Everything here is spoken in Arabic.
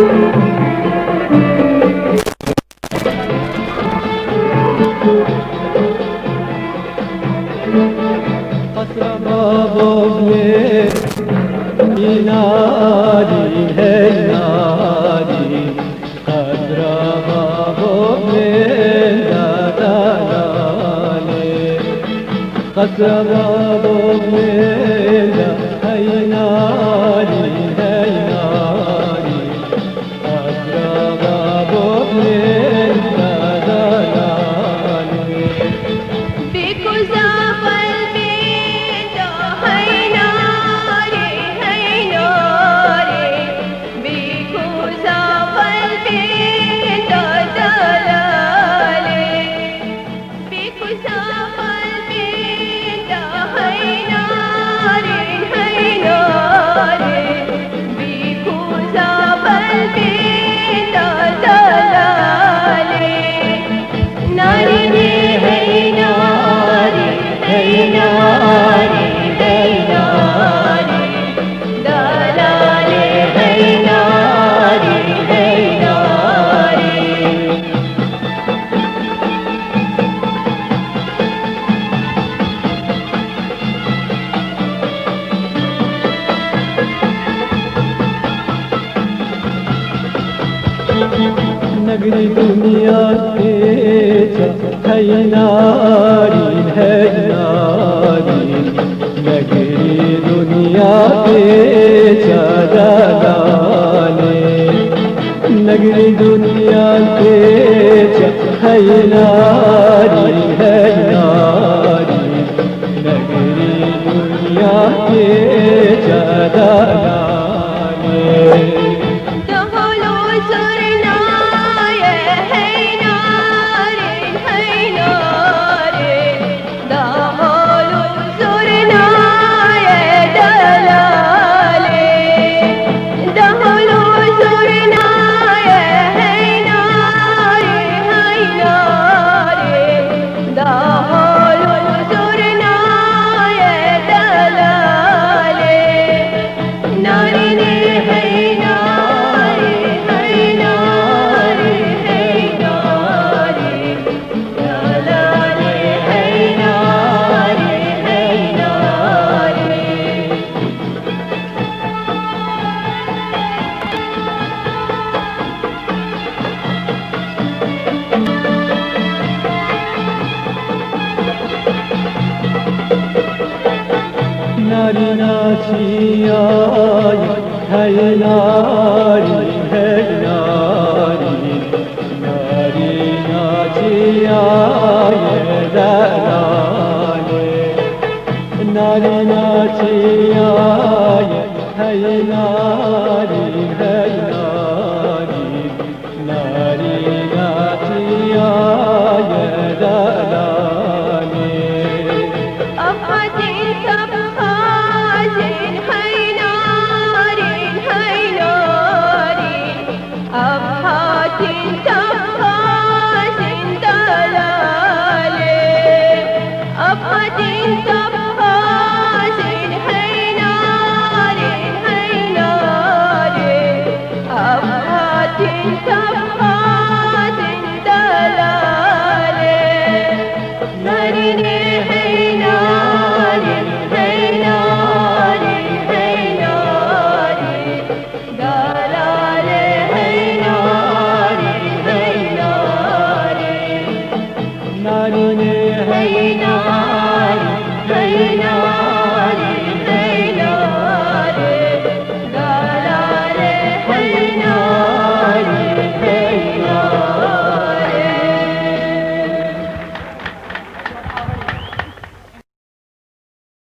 نادي هي نادي قدر بابو من دلالي قدر بابو من هي نادي قدر بابو من دلالي بيكو زافل بيدو هي ناري هي ناري بيكو زافل بيدو دلالي بيكو زافل بيدو هي ناري هي ناري بيكو زافل بيدو دلالي ناري نقري دنيا هي ناري نقري دنيا دلالي نقري دنيا هي ناري نقري دنيا دلالي ناري ناسيا هي ناري ناري ناسيا دلالي ناري ناسيا هي ناري ناري ناسيا دلالي Hey,